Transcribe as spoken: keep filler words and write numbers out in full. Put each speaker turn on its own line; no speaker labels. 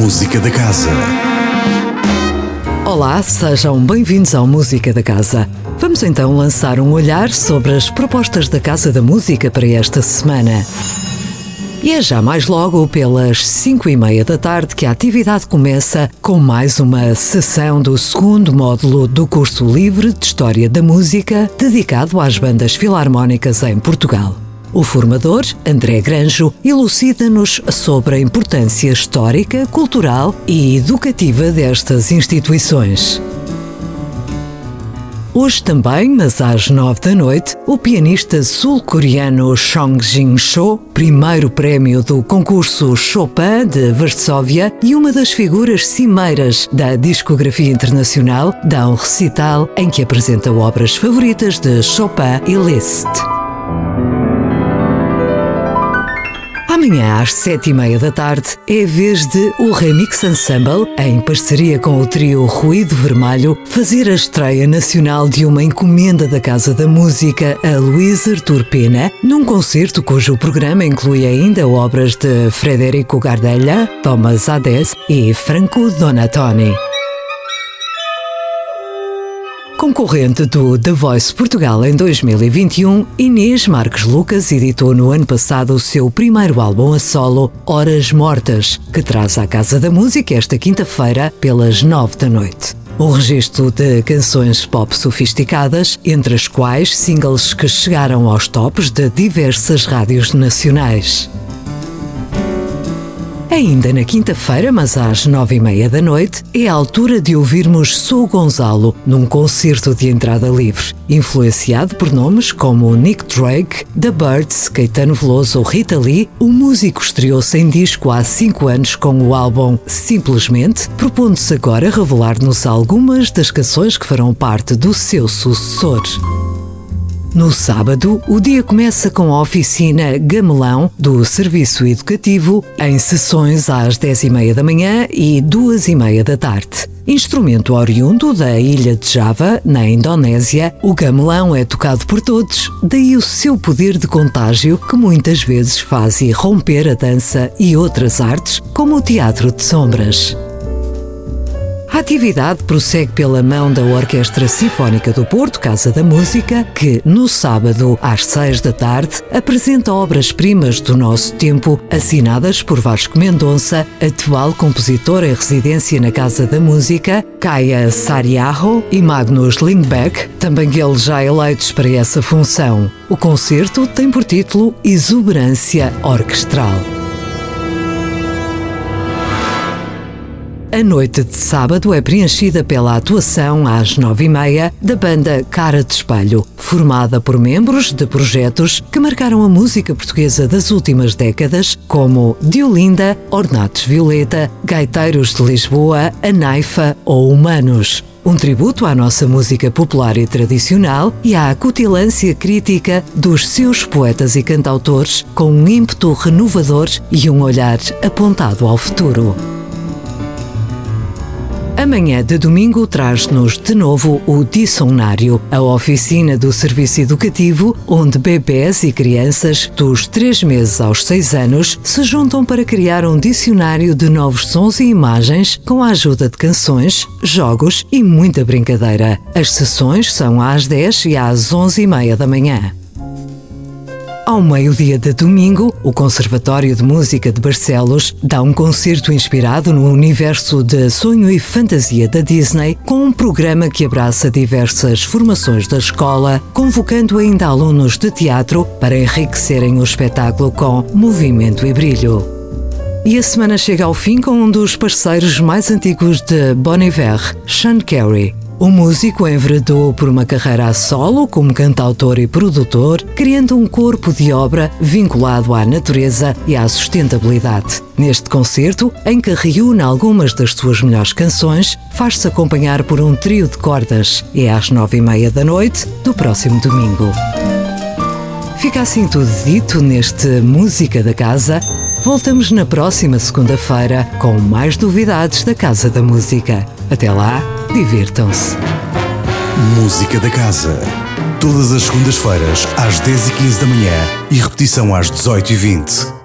Música da Casa.
Olá, sejam bem-vindos ao Música da Casa. Vamos então lançar um olhar sobre as propostas da Casa da Música para esta semana. E é já mais logo pelas cinco e meia da tarde que a atividade começa com mais uma sessão do segundo módulo do curso livre de História da Música dedicado às bandas filarmónicas em Portugal. O formador, André Granjo, elucida-nos sobre a importância histórica, cultural e educativa destas instituições. Hoje também, mas às nove da noite, o pianista sul-coreano Song Jin-cho, primeiro prémio do concurso Chopin de Varsóvia e uma das figuras cimeiras da discografia internacional, dá um recital em que apresenta obras favoritas de Chopin e Liszt. Amanhã às sete e meia da tarde é a vez de o Remix Ensemble, em parceria com o trio Ruído Vermelho, fazer a estreia nacional de uma encomenda da Casa da Música a Luís Artur Pena, num concerto cujo programa inclui ainda obras de Federico Gardella, Thomas Adès e Franco Donatoni. Concorrente do The Voice Portugal em dois mil e vinte e um, Inês Marques Lucas editou no ano passado o seu primeiro álbum a solo, Horas Mortas, que traz à Casa da Música esta quinta-feira pelas nove da noite. Um registro de canções pop sofisticadas, entre as quais singles que chegaram aos tops de diversas rádios nacionais. Ainda na quinta-feira, mas às nove e meia da noite, é a altura de ouvirmos Sou Gonzalo num concerto de entrada livre, influenciado por nomes como Nick Drake, The Byrds, Caetano Veloso ou Rita Lee. O músico estreou-se em disco há cinco anos com o álbum Simplesmente, propondo-se agora revelar-nos algumas das canções que farão parte do seu sucessor. No sábado, o dia começa com a oficina Gamelão do Serviço Educativo, em sessões às dez e meia da manhã e duas e meia da tarde. Instrumento oriundo da ilha de Java, na Indonésia, o gamelão é tocado por todos, daí o seu poder de contágio que muitas vezes faz irromper a dança e outras artes, como o teatro de sombras. A atividade prossegue pela mão da Orquestra Sinfónica do Porto, Casa da Música, que, no sábado, às seis da tarde, apresenta obras-primas do nosso tempo, assinadas por Vasco Mendonça, atual compositor em residência na Casa da Música, Kaia Saariaho e Magnus Lindbeck, também eles já eleitos para essa função. O concerto tem por título Exuberância Orquestral. A noite de sábado é preenchida pela atuação às nove e meia da banda Cara de Espelho, formada por membros de projetos que marcaram a música portuguesa das últimas décadas, como Diolinda, Ornatos Violeta, Gaiteiros de Lisboa, A Naifa ou Humanos. Um tributo à nossa música popular e tradicional e à acutilância crítica dos seus poetas e cantautores, com um ímpeto renovador e um olhar apontado ao futuro. Amanhã de domingo traz-nos de novo o Dicionário, a oficina do Serviço Educativo, onde bebés e crianças dos três meses aos seis anos se juntam para criar um dicionário de novos sons e imagens com a ajuda de canções, jogos e muita brincadeira. As sessões são às dez e às onze e meia da manhã. Ao meio-dia de domingo, o Conservatório de Música de Barcelos dá um concerto inspirado no universo de sonho e fantasia da Disney, com um programa que abraça diversas formações da escola, convocando ainda alunos de teatro para enriquecerem o espetáculo com movimento e brilho. E a semana chega ao fim com um dos parceiros mais antigos de Bon Iver, Sean Carey. O músico enveredou por uma carreira a solo como cantautor e produtor, criando um corpo de obra vinculado à natureza e à sustentabilidade. Neste concerto, em que reúne algumas das suas melhores canções, faz-se acompanhar por um trio de cordas. É às nove e meia da noite do próximo domingo. Fica assim tudo dito neste Música da Casa. Voltamos na próxima segunda-feira com mais novidades da Casa da Música. Até lá, divirtam-se.
Música da Casa. Todas as segundas-feiras, às dez e quinze da manhã e repetição às dezoito e vinte.